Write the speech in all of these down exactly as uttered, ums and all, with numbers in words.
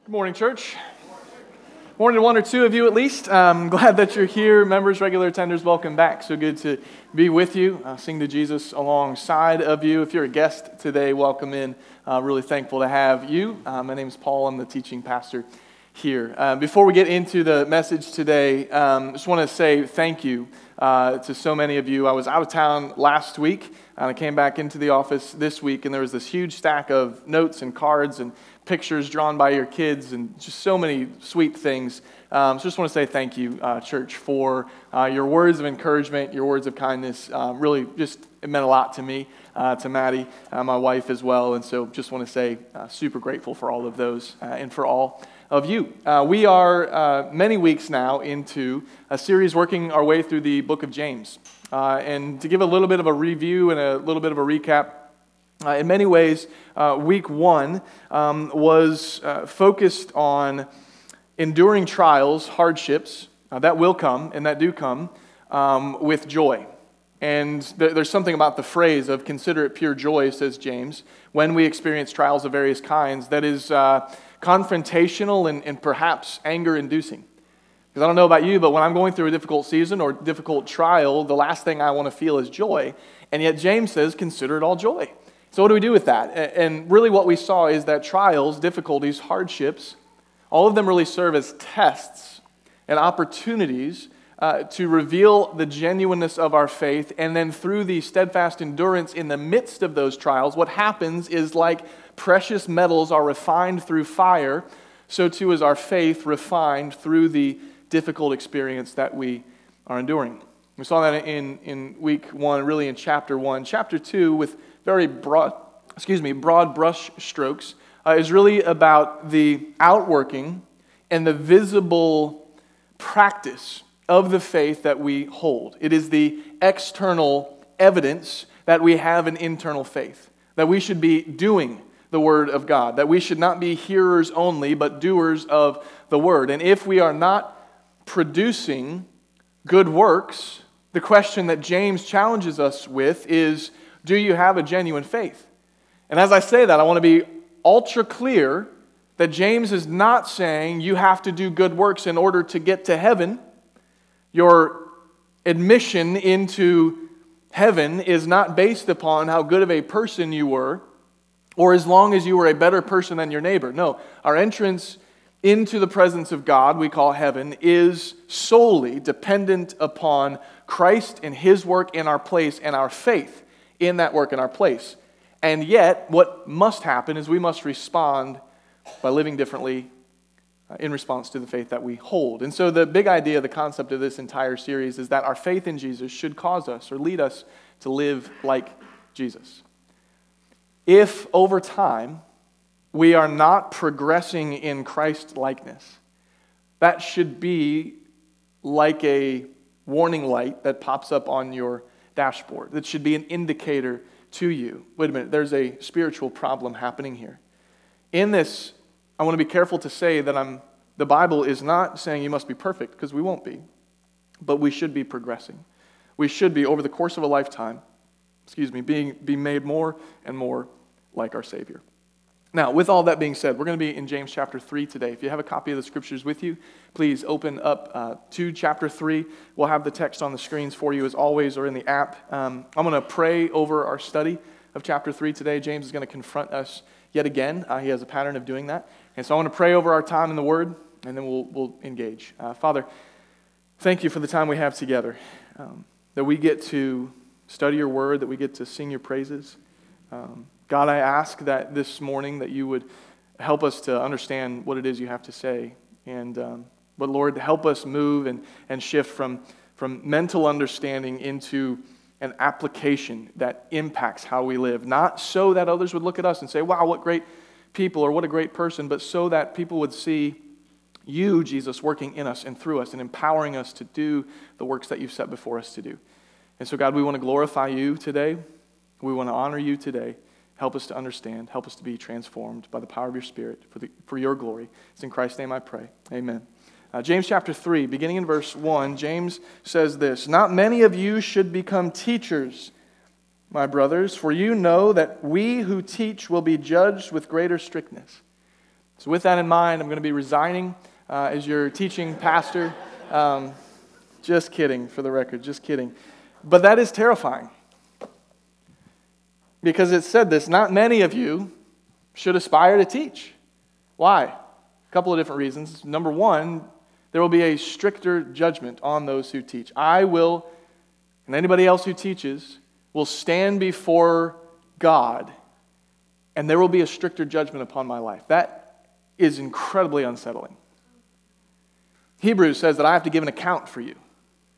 Good morning, church. Morning to one or two of you at least. I'm glad that you're here. Members, regular attenders, welcome back. So good to be with you, uh, sing to Jesus alongside of you. If you're a guest today, welcome in. Uh, really thankful to have you. Uh, my name is Paul. I'm the teaching pastor here. Uh, before we get into the message today, um, I just want to say thank you uh, to so many of you. I was out of town last week, and I came back into the office this week, and there was this huge stack of notes and cards and pictures drawn by your kids and just so many sweet things. Um, so just want to say thank you, uh, church, for uh, your words of encouragement, your words of kindness. Um, really just, it meant a lot to me, uh, to Maddie, uh, my wife as well. And so just want to say uh, super grateful for all of those uh, and for all of you. Uh, we are uh, many weeks now into a series working our way through the book of James. Uh, and to give a little bit of a review and a little bit of a recap, Uh, in many ways, uh, week one um, was uh, focused on enduring trials, hardships, uh, that will come, and that do come, um, with joy. And th- there's something about the phrase of consider it pure joy, says James, when we experience trials of various kinds, that is uh, confrontational and, and perhaps anger-inducing. Because I don't know about you, but when I'm going through a difficult season or difficult trial, the last thing I want to feel is joy. And yet James says, consider it all joy. So what do we do with that? And really what we saw is that trials, difficulties, hardships, all of them really serve as tests and opportunities uh, to reveal the genuineness of our faith. And then through the steadfast endurance in the midst of those trials, what happens is like precious metals are refined through fire, so too is our faith refined through the difficult experience that we are enduring. We saw that in, in week one, really in chapter one. Chapter two, with very broad, excuse me, broad brush strokes, uh, is really about the outworking and the visible practice of the faith that we hold. It is the external evidence that we have an internal faith, that we should be doing the Word of God, that we should not be hearers only, but doers of the Word. And if we are not producing good works, the question that James challenges us with is, do you have a genuine faith? And as I say that, I want to be ultra clear that James is not saying you have to do good works in order to get to heaven. Your admission into heaven is not based upon how good of a person you were, or as long as you were a better person than your neighbor. No, our entrance into the presence of God, we call heaven, is solely dependent upon Christ and His work in our place and our faith in that work in our place. And yet, what must happen is we must respond by living differently uh, in response to the faith that we hold. And so the big idea, the concept of this entire series is that our faith in Jesus should cause us or lead us to live like Jesus. If over time we are not progressing in Christ likeness, that should be like a warning light that pops up on your dashboard. That should be an indicator to you. Wait a minute, there's a spiritual problem happening here. In this, I want to be careful to say that I'm. the Bible is not saying you must be perfect, because we won't be. But we should be progressing. We should be, over the course of a lifetime, excuse me, being be made more and more like our Savior. Now, with all that being said, we're going to be in James chapter three today. If you have a copy of the scriptures with you, please open up uh, to chapter three. We'll have the text on the screens for you as always, or in the app. Um, I'm going to pray over our study of chapter three today. James is going to confront us yet again. Uh, he has a pattern of doing that. And so I want to pray over our time in the Word, and then we'll, we'll engage. Uh, Father, thank you for the time we have together, um, that we get to study your Word, that we get to sing your praises. Um, God, I ask that this morning that you would help us to understand what it is you have to say. And, um, but Lord, help us move and, and shift from, from mental understanding into an application that impacts how we live. Not so that others would look at us and say, wow, what great people, or what a great person, but so that people would see you, Jesus, working in us and through us and empowering us to do the works that you've set before us to do. And so, God, we want to glorify you today. We want to honor you today. Help us to understand. Help us to be transformed by the power of your Spirit for, the, for your glory. It's in Christ's name I pray. Amen. Uh, James chapter three, beginning in verse one, James says this, "Not many of you should become teachers, my brothers, for you know that we who teach will be judged with greater strictness. So with that in mind, I'm going to be resigning uh, as your teaching pastor. Um, just kidding, for the record, just kidding. But that is terrifying. Because it said this, not many of you should aspire to teach. Why? A couple of different reasons. Number one, there will be a stricter judgment on those who teach. I will, and anybody else who teaches, will stand before God, and there will be a stricter judgment upon my life. That is incredibly unsettling. Hebrews says that I have to give an account for you.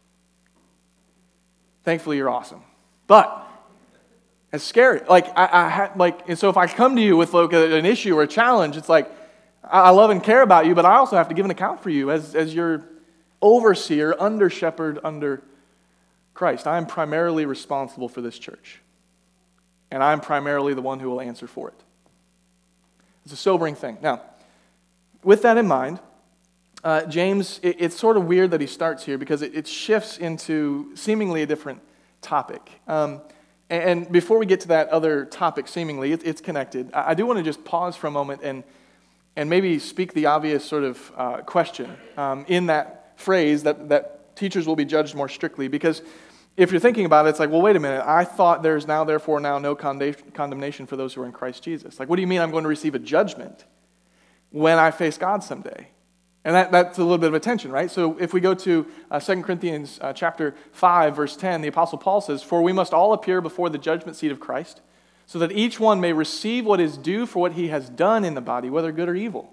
Thankfully, you're awesome. But it's scary. Like, I, I ha, like, and so if I come to you with like a, an issue or a challenge, it's like, I, I love and care about you, but I also have to give an account for you as, as your overseer, under shepherd, under Christ. I am primarily responsible for this church. And I'm primarily the one who will answer for it. It's a sobering thing. Now, with that in mind, uh, James, it, it's sort of weird that he starts here because it, it shifts into seemingly a different topic. Um, and, and before we get to that other topic, seemingly, it, it's connected. I, I do want to just pause for a moment and and maybe speak the obvious sort of uh, question um, in that phrase that, that teachers will be judged more strictly. Because if you're thinking about it, it's like, well, wait a minute. I thought there's now, therefore, now no condemnation for those who are in Christ Jesus. Like, what do you mean I'm going to receive a judgment when I face God someday? And that, that's a little bit of a tension, right? So if we go to uh, Second Corinthians uh, chapter five, verse ten, the Apostle Paul says, "For we must all appear before the judgment seat of Christ, so that each one may receive what is due for what he has done in the body, whether good or evil."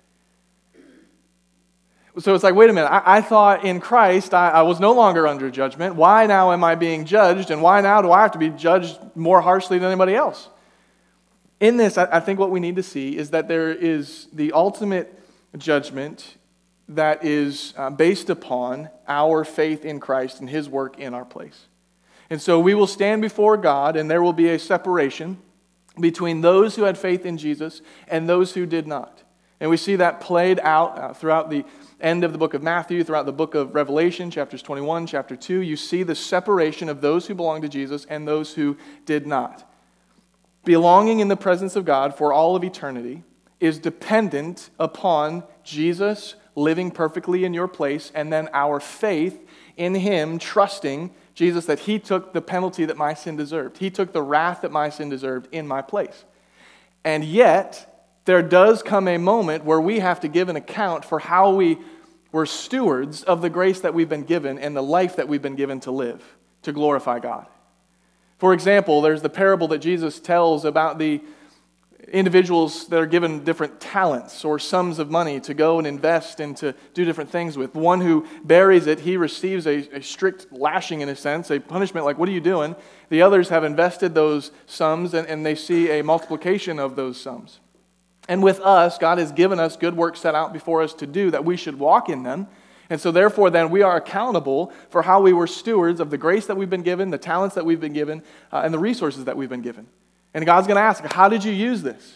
So it's like, wait a minute, I, I thought in Christ I, I was no longer under judgment. Why now am I being judged? And why now do I have to be judged more harshly than anybody else? In this, I, I think what we need to see is that there is the ultimate judgment that is uh, based upon our faith in Christ and His work in our place. And so we will stand before God, and there will be a separation between those who had faith in Jesus and those who did not. And we see that played out uh, throughout the end of the book of Matthew, throughout the book of Revelation, chapters twenty-one, chapter two. You see the separation of those who belong to Jesus and those who did not. Belonging in the presence of God for all of eternity is dependent upon Jesus living perfectly in your place, and then our faith in Him, trusting Jesus that He took the penalty that my sin deserved. He took the wrath that my sin deserved in my place. And yet, there does come a moment where we have to give an account for how we were stewards of the grace that we've been given and the life that we've been given to live, to glorify God. For example, there's the parable that Jesus tells about the individuals that are given different talents or sums of money to go and invest and to do different things with. One who buries it, he receives a, a strict lashing in a sense, a punishment like, what are you doing? The others have invested those sums and, and they see a multiplication of those sums. And with us, God has given us good work set out before us to do that we should walk in them. And so therefore then we are accountable for how we were stewards of the grace that we've been given, the talents that we've been given, uh, and the resources that we've been given. And God's going to ask, how did you use this?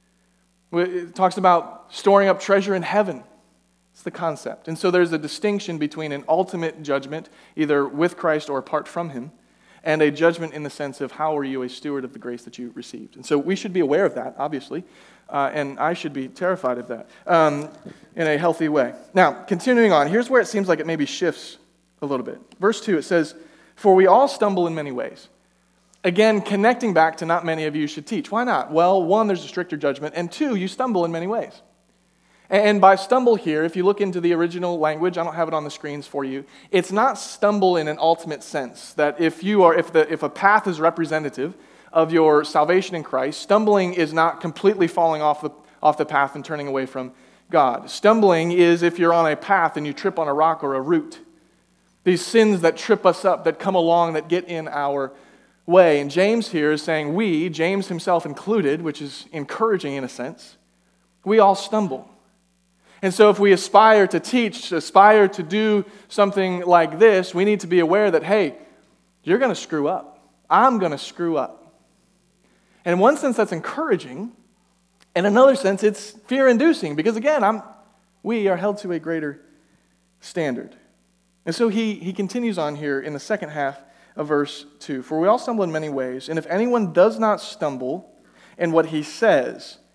It talks about storing up treasure in heaven. It's the concept. And so there's a distinction between an ultimate judgment, either with Christ or apart from Him, and a judgment in the sense of how are you a steward of the grace that you received. And so we should be aware of that, obviously, uh, and I should be terrified of that um, in a healthy way. Now, continuing on, here's where it seems like it maybe shifts a little bit. Verse two, it says, "For we all stumble in many ways." Again, connecting back to not many of you should teach. Why not? Well, one, there's a stricter judgment, and two, you stumble in many ways. And by stumble here, if you look into the original language, I don't have it on the screens for you, it's not stumble in an ultimate sense, that if you are, if the if a path is representative of your salvation in Christ, stumbling is not completely falling off the off the path and turning away from God. Stumbling is if you're on a path and you trip on a rock or a root. These sins that trip us up, that come along, that get in our way. And James here is saying we, James himself included, which is encouraging in a sense, we all stumble. And so if we aspire to teach, aspire to do something like this, we need to be aware that, hey, you're going to screw up. I'm going to screw up. And in one sense, that's encouraging. In another sense, it's fear-inducing because, again, I'm, we are held to a greater standard. And so he, he continues on here in the second half of verse two. "For we all stumble in many ways, and if anyone does not stumble in what he says,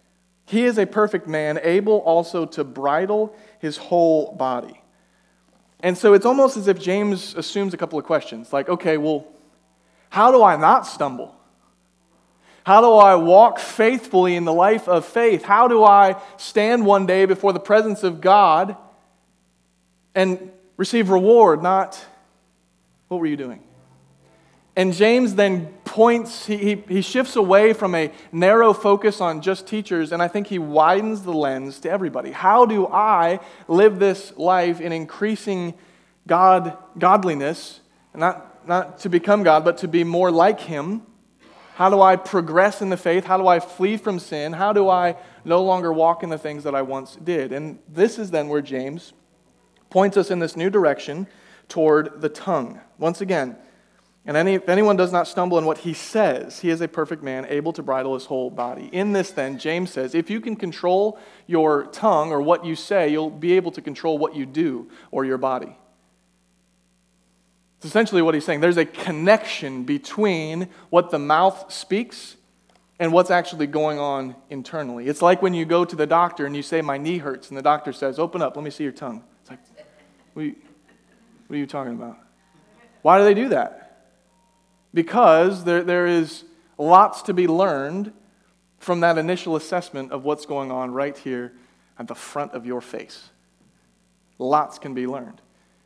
He is a perfect man, able also to bridle his whole body. And so it's almost as if James assumes a couple of questions. Like, okay, well, how do I not stumble? How do I walk faithfully in the life of faith? How do I stand one day before the presence of God and receive reward, not, what were you doing? And James then points, he, he, he shifts away from a narrow focus on just teachers, and I think he widens the lens to everybody. How do I live this life in increasing God, godliness, not, not to become God, but to be more like Him? How do I progress in the faith? How do I flee from sin? How do I no longer walk in the things that I once did? And this is then where James points us in this new direction toward the tongue. Once again, and any, if anyone does not stumble in what he says, he is a perfect man, able to bridle his whole body. In this then, James says, if you can control your tongue or what you say, you'll be able to control what you do or your body. It's essentially what he's saying. There's a connection between what the mouth speaks and what's actually going on internally. It's like when you go to the doctor and you say, my knee hurts, and the doctor says, open up, let me see your tongue. It's like, what are you, what are you talking about? Why do they do that? Because there, there is lots to be learned from that initial assessment of what's going on right here at the front of your face. Lots can be learned.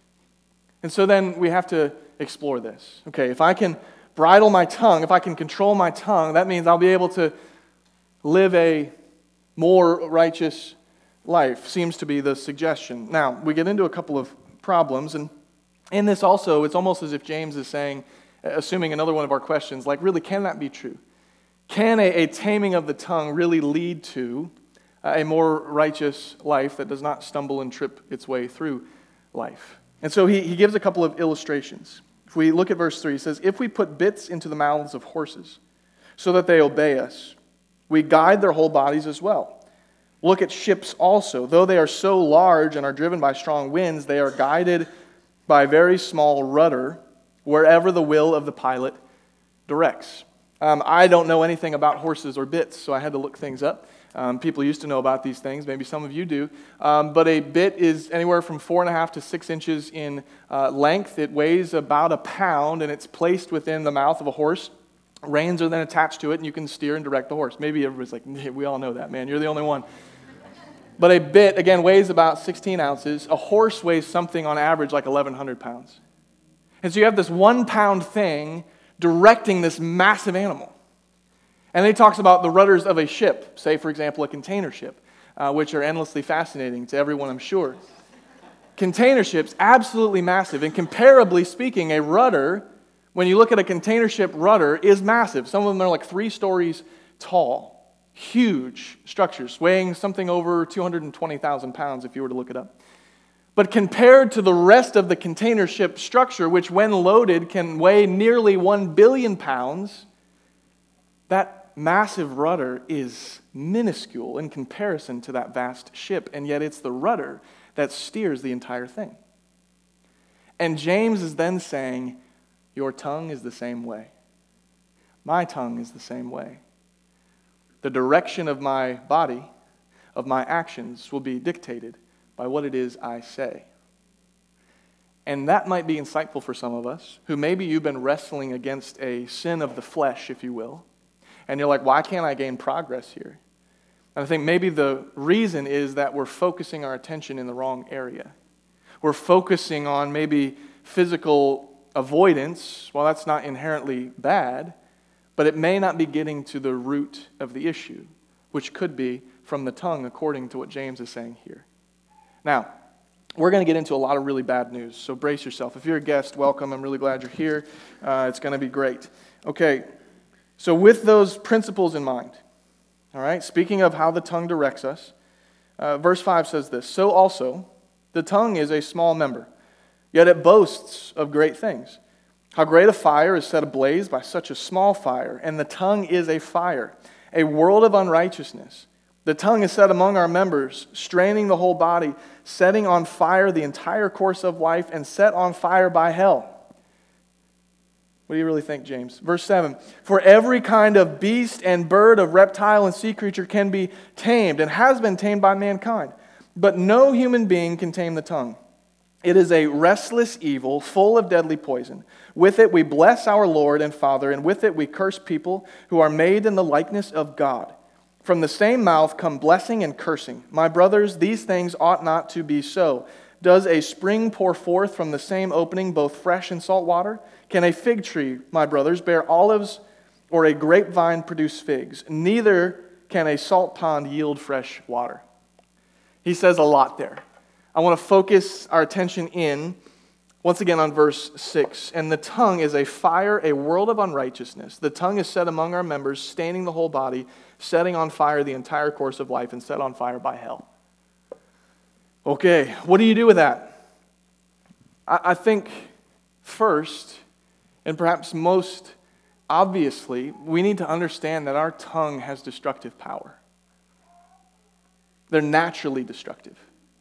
And so then we have to explore this. Okay, if I can bridle my tongue, if I can control my tongue, that means I'll be able to live a more righteous life, seems to be the suggestion. Now, we get into a couple of problems, and in this also, it's almost as if James is saying, assuming another one of our questions, like, really, can that be true? Can a, a taming of the tongue really lead to a more righteous life that does not stumble and trip its way through life? And so he, he gives a couple of illustrations. If we look at verse three, he says, if we put bits into the mouths of horses so that they obey us, we guide their whole bodies as well. Look at ships also. Though they are so large and are driven by strong winds, they are guided by a very small rudder wherever the will of the pilot directs. Um, I don't know anything about horses or bits, so I had to look things up. Um, people used to know about these things. Maybe some of you do. Um, but a bit is anywhere from four and a half to six inches in uh, length. It weighs about a pound, and it's placed within the mouth of a horse. Reins are then attached to it, and you can steer and direct the horse. Maybe everybody's like, hey, we all know that, man. You're the only one. But a bit, again, weighs about sixteen ounces. A horse weighs something on average like eleven hundred pounds. And so you have this one-pound thing directing this massive animal. And then he talks about the rudders of a ship, say, for example, a container ship, uh, which are endlessly fascinating to everyone, I'm sure. Container ships, absolutely massive. And comparably speaking, a rudder, when you look at a container ship rudder, is massive. Some of them are like three stories tall. Huge structures, weighing something over two hundred twenty thousand pounds if you were to look it up. But compared to the rest of the container ship structure, which when loaded can weigh nearly one billion pounds, that massive rudder is minuscule in comparison to that vast ship, and yet it's the rudder that steers the entire thing. And James is then saying, your tongue is the same way. My tongue is the same way. The direction of my body, of my actions, will be dictated by what it is I say. And that might be insightful for some of us, who maybe you've been wrestling against a sin of the flesh, if you will, and you're like, why can't I gain progress here? And I think maybe the reason is that we're focusing our attention in the wrong area. We're focusing on maybe physical avoidance. Well, that's not inherently bad, but it may not be getting to the root of the issue, which could be from the tongue, according to what James is saying here. Now, we're going to get into a lot of really bad news, so brace yourself. If you're a guest, welcome. I'm really glad you're here. Uh, it's going to be great. Okay, so with those principles in mind, all right, speaking of how the tongue directs us, uh, verse five says this, so also the tongue is a small member, yet it boasts of great things. How great a fire is set ablaze by such a small fire, and the tongue is a fire, a world of unrighteousness. The tongue is set among our members, straining the whole body, setting on fire the entire course of life, and set on fire by hell. What do you really think, James? Verse seven, for every kind of beast and bird, of reptile and sea creature can be tamed and has been tamed by mankind. But no human being can tame the tongue. It is a restless evil, full of deadly poison. With it we bless our Lord and Father, and with it we curse people who are made in the likeness of God. From the same mouth come blessing and cursing. My brothers, these things ought not to be so. Does a spring pour forth from the same opening both fresh and salt water? Can a fig tree, my brothers, bear olives, or a grapevine produce figs? Neither can a salt pond yield fresh water. He says a lot there. I want to focus our attention in, once again, on verse six. And the tongue is a fire, a world of unrighteousness. The tongue is set among our members, staining the whole body, setting on fire the entire course of life, and set on fire by hell. Okay, what do you do with that? I, I think first, and perhaps most obviously, we need to understand that our tongue has destructive power. They're naturally destructive.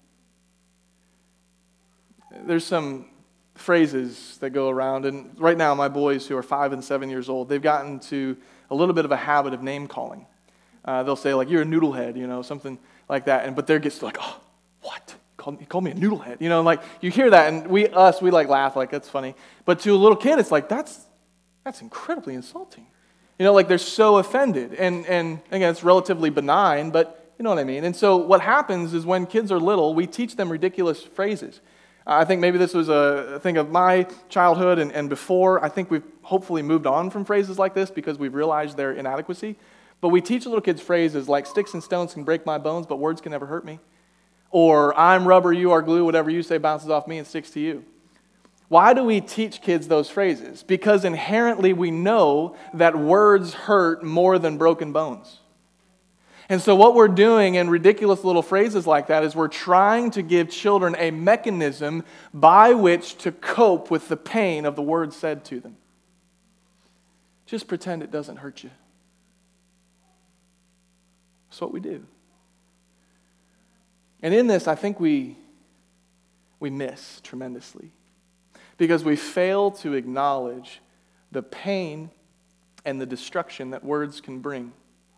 There's some phrases that go around, and right now my boys who are five and seven years old, they've gotten to a little bit of a habit of name calling. Uh, they'll say like, you're a noodlehead, you know, something like that, and but they're gets like, oh, what? He called, he called me a noodlehead, you know, like you hear that, and we us we like laugh like that's funny, but to a little kid it's like that's that's incredibly insulting, you know, like they're so offended, and and again it's relatively benign, but you know what I mean. And so what happens is when kids are little, we teach them ridiculous phrases. I think maybe this was a thing of my childhood and, and before. I think we've hopefully moved on from phrases like this because we've realized their inadequacy. But we teach little kids phrases like, sticks and stones can break my bones, but words can never hurt me. Or, I'm rubber, you are glue, whatever you say bounces off me and sticks to you. Why do we teach kids those phrases? Because inherently we know that words hurt more than broken bones. And so what we're doing in ridiculous little phrases like that is we're trying to give children a mechanism by which to cope with the pain of the words said to them. Just pretend it doesn't hurt you. That's what we do. And in this, I think we, we miss tremendously because we fail to acknowledge the pain and the destruction that words can bring.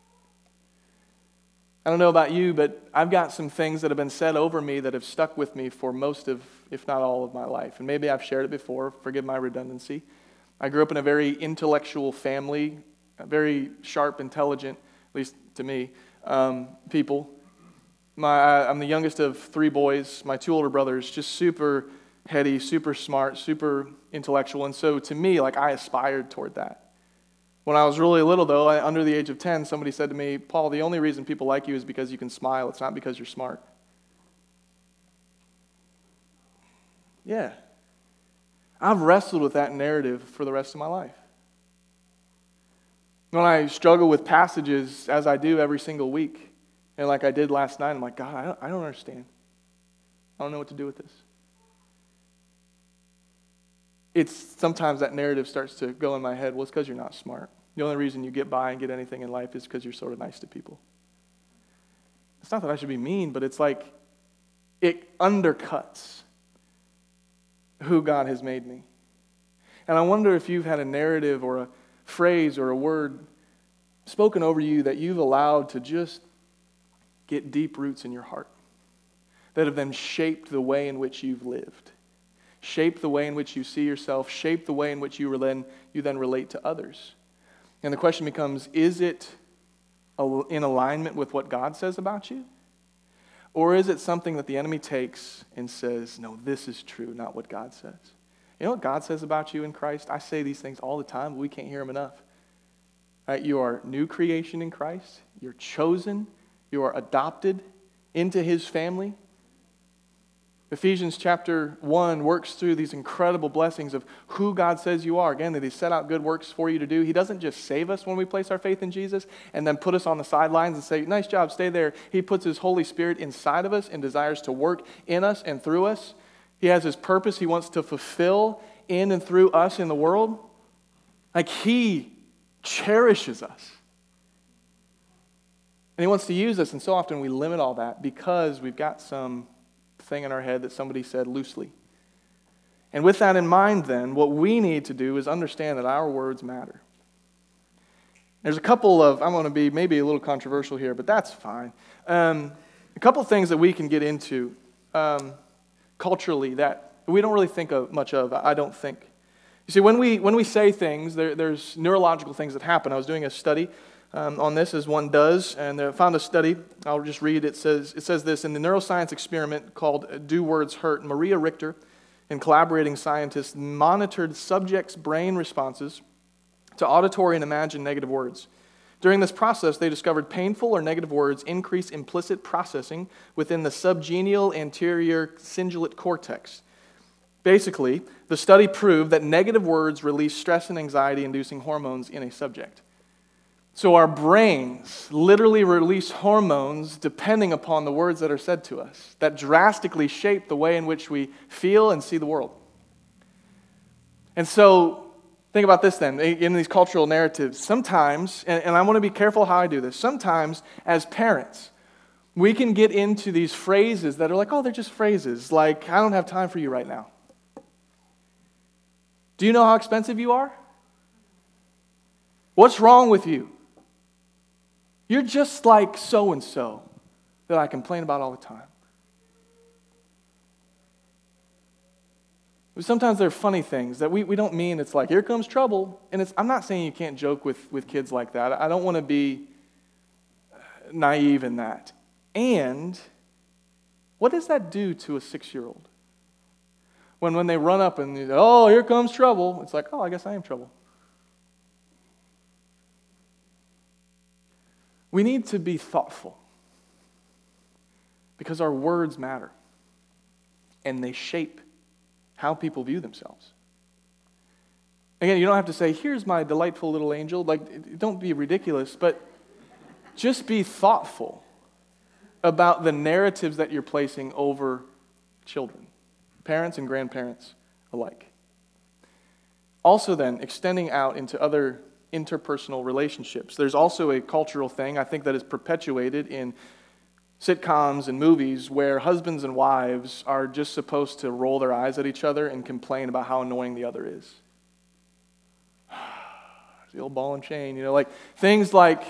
I don't know about you, but I've got some things that have been said over me that have stuck with me for most of, if not all of my life. And maybe I've shared it before, forgive my redundancy. I grew up in a very intellectual family, a very sharp, intelligent, at least to me, um, people. My, I'm the youngest of three boys. My two older brothers, just super heady, super smart, super intellectual. And so to me, like I aspired toward that. When I was really little, though, I, under the age of ten, somebody said to me, Paul, the only reason people like you is because you can smile. It's not because you're smart. Yeah. I've wrestled with that narrative for the rest of my life. When I struggle with passages, as I do every single week, and like I did last night, I'm like, God, I don't, I don't understand. I don't know what to do with this. It's sometimes that narrative starts to go in my head, well, it's because you're not smart. The only reason you get by and get anything in life is because you're sort of nice to people. It's not that I should be mean, but it's like it undercuts who God has made me. And I wonder if you've had a narrative or a phrase or a word spoken over you that you've allowed to just get deep roots in your heart that have then shaped the way in which you've lived. Shape the way in which you see yourself, shape the way in which you then, you then relate to others. And the question becomes, is it in alignment with what God says about you? Or is it something that the enemy takes and says, no, this is true, not what God says? You know what God says about you in Christ? I say these things all the time, but we can't hear them enough. Right? You are new creation in Christ. You're chosen. You are adopted into His family. Ephesians chapter one works through these incredible blessings of who God says you are. Again, that He set out good works for you to do. He doesn't just save us when we place our faith in Jesus and then put us on the sidelines and say, nice job, stay there. He puts His Holy Spirit inside of us and desires to work in us and through us. He has His purpose He wants to fulfill in and through us in the world. Like He cherishes us. And He wants to use us, and so often we limit all that because we've got some thing in our head that somebody said loosely. And with that in mind, then, what we need to do is understand that our words matter. There's a couple of, I'm going to be maybe a little controversial here, but that's fine. Um, a couple of things that we can get into um, culturally that we don't really think of much of, I don't think. You see, when we when we say things, there, there's neurological things that happen. I was doing a study um, on this, as one does, and I found a study. I'll just read. It says it says this in the neuroscience experiment called "Do Words Hurt?" Maria Richter and collaborating scientists monitored subjects' brain responses to auditory and imagined negative words. During this process, they discovered painful or negative words increase implicit processing within the subgenual anterior cingulate cortex. Basically, the study proved that negative words release stress and anxiety-inducing hormones in a subject. So our brains literally release hormones depending upon the words that are said to us that drastically shape the way in which we feel and see the world. And so, think about this then, in these cultural narratives. Sometimes, and, and I want to be careful how I do this, sometimes as parents, we can get into these phrases that are like, oh, they're just phrases, like, I don't have time for you right now. Do you know how expensive you are? What's wrong with you? You're just like so-and-so that I complain about all the time. But sometimes there are funny things that we, we don't mean. It's like, here comes trouble. And it's, I'm not saying you can't joke with, with kids like that. I don't want to be naive in that. And what does that do to a six-year-old? When when they run up and, oh, here comes trouble. It's like, oh, I guess I am trouble. We need to be thoughtful because our words matter and they shape how people view themselves. Again, you don't have to say, here's my delightful little angel. Like, don't be ridiculous, but just be thoughtful about the narratives that you're placing over children, parents and grandparents alike. Also then, extending out into other interpersonal relationships. There's also a cultural thing, I think, that is perpetuated in sitcoms and movies where husbands and wives are just supposed to roll their eyes at each other and complain about how annoying the other is. The old ball and chain, you know, like things like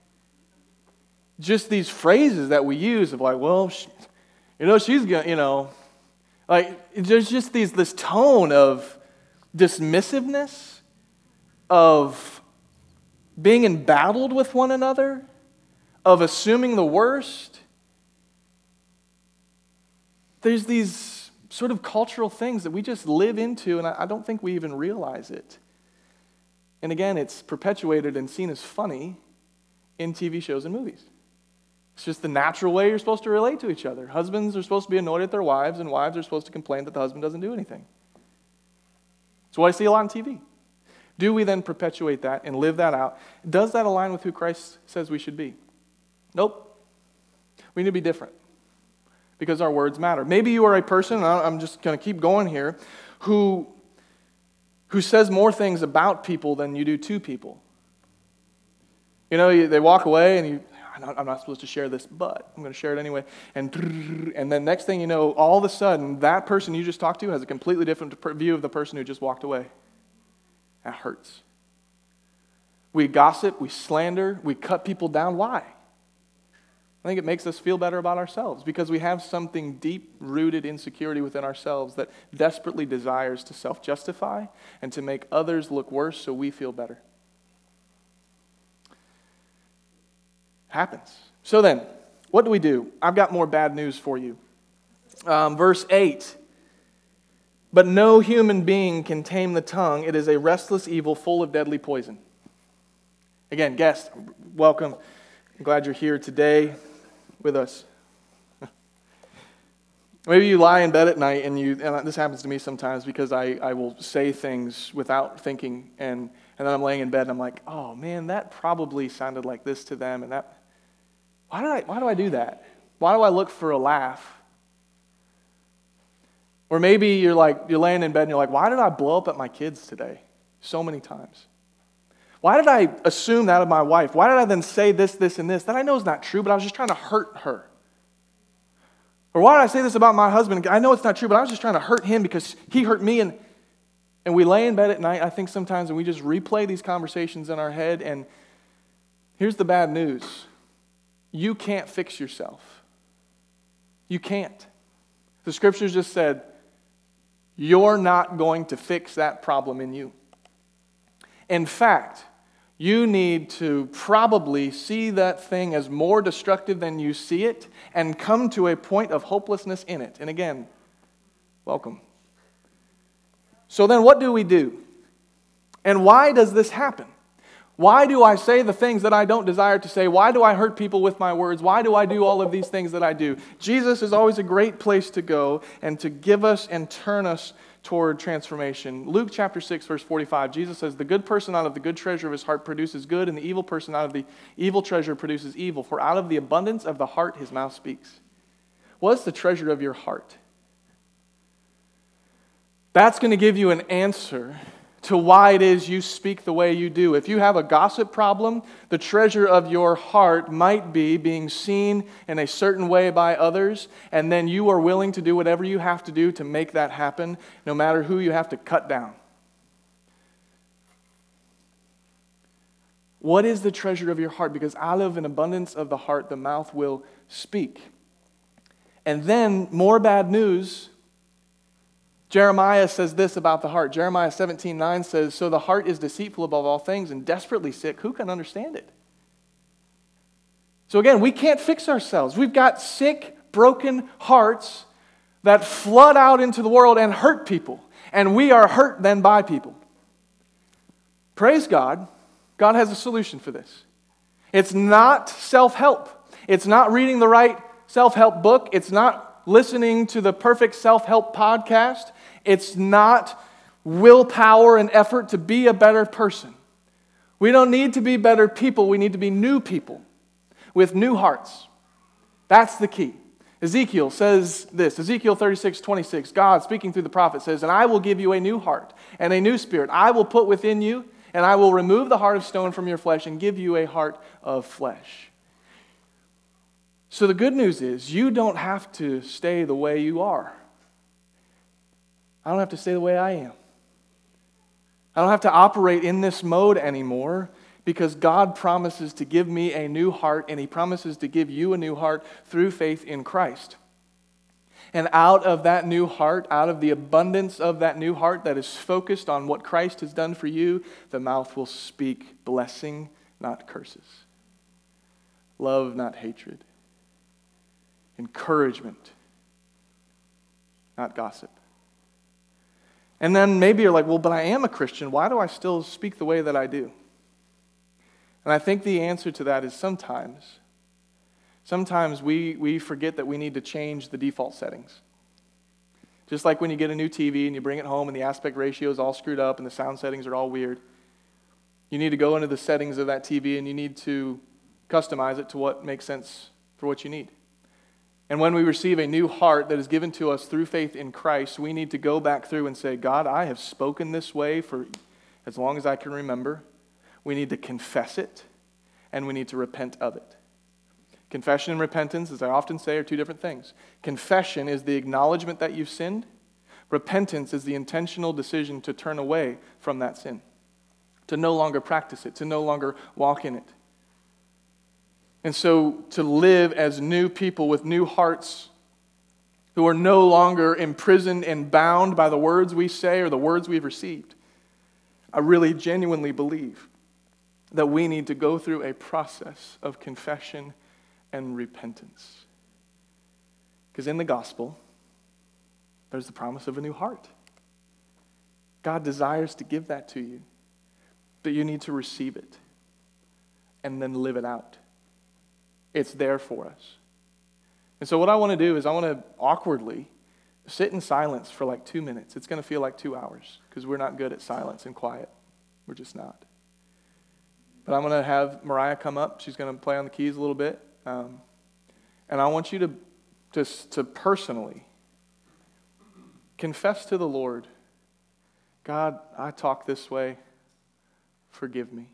just these phrases that we use of like, well, she, you know, she's gonna, you know, like there's just these this tone of dismissiveness, of being embattled with one another, of assuming the worst. There's these sort of cultural things that we just live into, and I don't think we even realize it. And again, it's perpetuated and seen as funny in T V shows and movies. It's just the natural way you're supposed to relate to each other. Husbands are supposed to be annoyed at their wives, and wives are supposed to complain that the husband doesn't do anything. It's what I see a lot on T V. Do we then perpetuate that and live that out? Does that align with who Christ says we should be? Nope. We need to be different because our words matter. Maybe you are a person, and I'm just going to keep going here, who, who says more things about people than you do to people. You know, you, they walk away and you, I'm not, I'm not supposed to share this, but I'm going to share it anyway. And, and then next thing you know, all of a sudden, that person you just talked to has a completely different view of the person who just walked away. That hurts. We gossip, we slander, we cut people down. Why? I think it makes us feel better about ourselves because we have something deep-rooted insecurity within ourselves that desperately desires to self-justify and to make others look worse so we feel better. Happens. So then, what do we do? I've got more bad news for you. Um, verse eight. But no human being can tame the tongue. It is a restless evil full of deadly poison. Again, guest, welcome. I'm glad you're here today with us. Maybe you lie in bed at night, and you and this happens to me sometimes because I, I will say things without thinking, and, and then I'm laying in bed, and I'm like, oh, man, that probably sounded like this to them, and that, why did I, why do I do that? Why do I look for a laugh? Or maybe you're like, you're laying in bed and you're like, why did I blow up at my kids today so many times? Why did I assume that of my wife? Why did I then say this, this, and this? That I know is not true, but I was just trying to hurt her. Or why did I say this about my husband? I know it's not true, but I was just trying to hurt him because he hurt me. And, and we lay in bed at night, I think sometimes, and we just replay these conversations in our head. And here's the bad news. You can't fix yourself. You can't. The scriptures just said, you're not going to fix that problem in you. In fact, you need to probably see that thing as more destructive than you see it and come to a point of hopelessness in it. And again, welcome. So then what do we do? And why does this happen? Why do I say the things that I don't desire to say? Why do I hurt people with my words? Why do I do all of these things that I do? Jesus is always a great place to go and to give us and turn us toward transformation. Luke chapter six, verse forty-five, Jesus says, the good person out of the good treasure of his heart produces good, and the evil person out of the evil treasure produces evil. For out of the abundance of the heart his mouth speaks. What's the treasure of your heart? That's going to give you an answer to why it is you speak the way you do. If you have a gossip problem, the treasure of your heart might be being seen in a certain way by others, and then you are willing to do whatever you have to do to make that happen, no matter who you have to cut down. What is the treasure of your heart? Because out of an abundance of the heart, the mouth will speak. And then, more bad news, Jeremiah says this about the heart. Jeremiah seventeen nine says, so the heart is deceitful above all things and desperately sick. Who can understand it? So again, we can't fix ourselves. We've got sick, broken hearts that flood out into the world and hurt people. And we are hurt then by people. Praise God. God has a solution for this. It's not self-help. It's not reading the right self-help book. It's not listening to the perfect self-help podcast. It's not willpower and effort to be a better person. We don't need to be better people. We need to be new people with new hearts. That's the key. Ezekiel says this, Ezekiel thirty-six twenty-six, God speaking through the prophet says, and I will give you a new heart and a new spirit. I will put within you, and I will remove the heart of stone from your flesh and give you a heart of flesh. So the good news is you don't have to stay the way you are. I don't have to stay the way I am. I don't have to operate in this mode anymore because God promises to give me a new heart, and He promises to give you a new heart through faith in Christ. And out of that new heart, out of the abundance of that new heart that is focused on what Christ has done for you, the mouth will speak blessing, not curses. Love, not hatred. Encouragement, not gossip. And then maybe you're like, well, but I am a Christian. Why do I still speak the way that I do? And I think the answer to that is sometimes, sometimes we, we forget that we need to change the default settings. Just like when you get a new T V and you bring it home and the aspect ratio is all screwed up and the sound settings are all weird. You need to go into the settings of that T V and you need to customize it to what makes sense for what you need. And when we receive a new heart that is given to us through faith in Christ, we need to go back through and say, God, I have spoken this way for as long as I can remember. We need to confess it, and we need to repent of it. Confession and repentance, as I often say, are two different things. Confession is the acknowledgement that you've sinned. Repentance is the intentional decision to turn away from that sin, to no longer practice it, to no longer walk in it. And so to live as new people with new hearts who are no longer imprisoned and bound by the words we say or the words we've received, I really genuinely believe that we need to go through a process of confession and repentance. Because in the gospel, there's the promise of a new heart. God desires to give that to you, but you need to receive it and then live it out. It's there for us. And so what I want to do is I want to awkwardly sit in silence for like two minutes. It's going to feel like two hours because we're not good at silence and quiet. We're just not. But I'm going to have Mariah come up. She's going to play on the keys a little bit. Um, and I want you to, to, to personally confess to the Lord, God, I talk this way. Forgive me.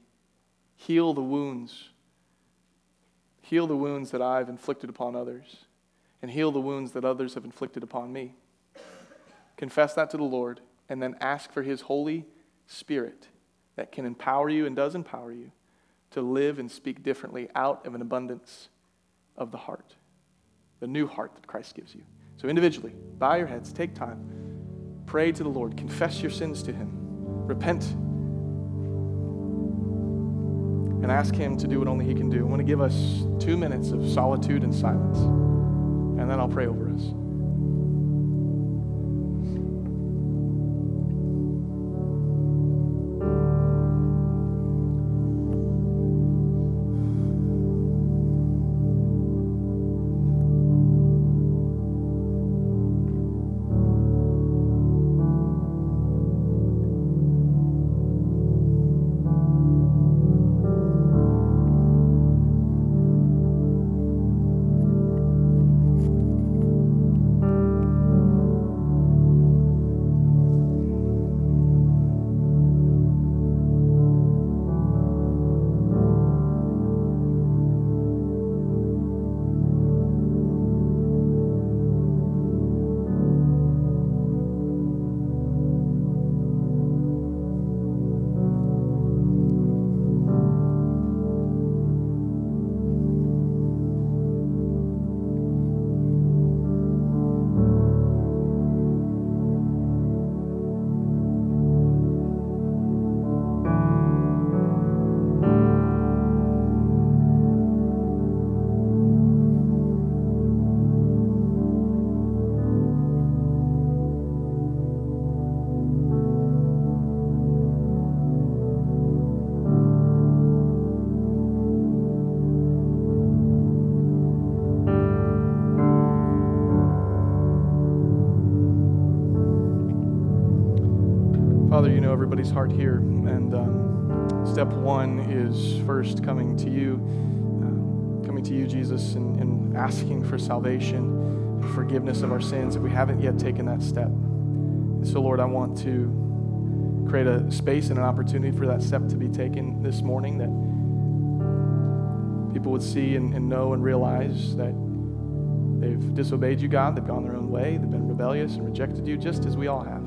Heal the wounds. Heal the wounds that I've inflicted upon others. and heal the wounds that others have inflicted upon me. Confess that to the Lord, and then ask for his Holy Spirit that can empower you and does empower you to live and speak differently out of an abundance of the heart, the new heart that Christ gives you. So individually, bow your heads, take time, pray to the Lord, confess your sins to him, repent, and ask him to do what only he can do. I want to give us two minutes of solitude and silence, and then I'll pray over us. Father, you know everybody's heart here, and um, step one is first coming to you, uh, coming to you, Jesus, and, and asking for salvation, forgiveness of our sins if we haven't yet taken that step. And so, Lord, I want to create a space and an opportunity for that step to be taken this morning, that people would see and, and know and realize that they've disobeyed you, God, they've gone their own way, they've been rebellious and rejected you, just as we all have.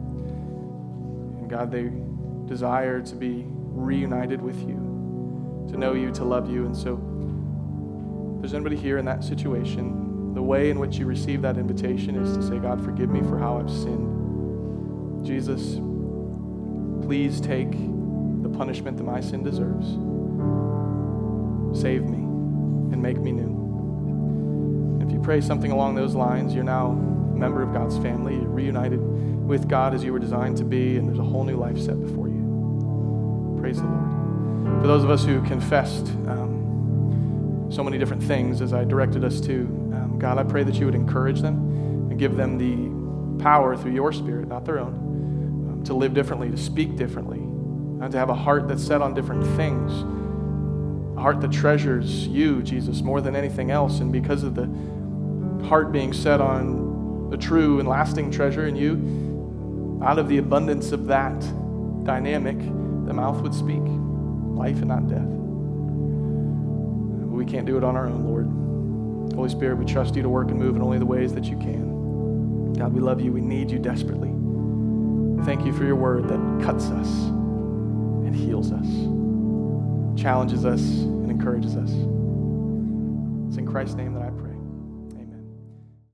God, they desire to be reunited with you, to know you, to love you. And so if there's anybody here in that situation, the way in which you receive that invitation is to say, God, forgive me for how I've sinned. Jesus, please take the punishment that my sin deserves. Save me and make me new. If you pray something along those lines, you're now a member of God's family. You're reunited with God as you were designed to be, and there's a whole new life set before you. Praise the Lord. For those of us who confessed um, so many different things as I directed us to, um, God, I pray that you would encourage them and give them the power through your Spirit, not their own, um, to live differently, to speak differently, and to have a heart that's set on different things, a heart that treasures you, Jesus, more than anything else. And because of the heart being set on the true and lasting treasure in you, out of the abundance of that dynamic, the mouth would speak life and not death. But we can't do it on our own, Lord. Holy Spirit, we trust you to work and move in only the ways that you can. God, we love you. We need you desperately. Thank you for your word that cuts us and heals us, challenges us and encourages us. It's in Christ's name that I pray.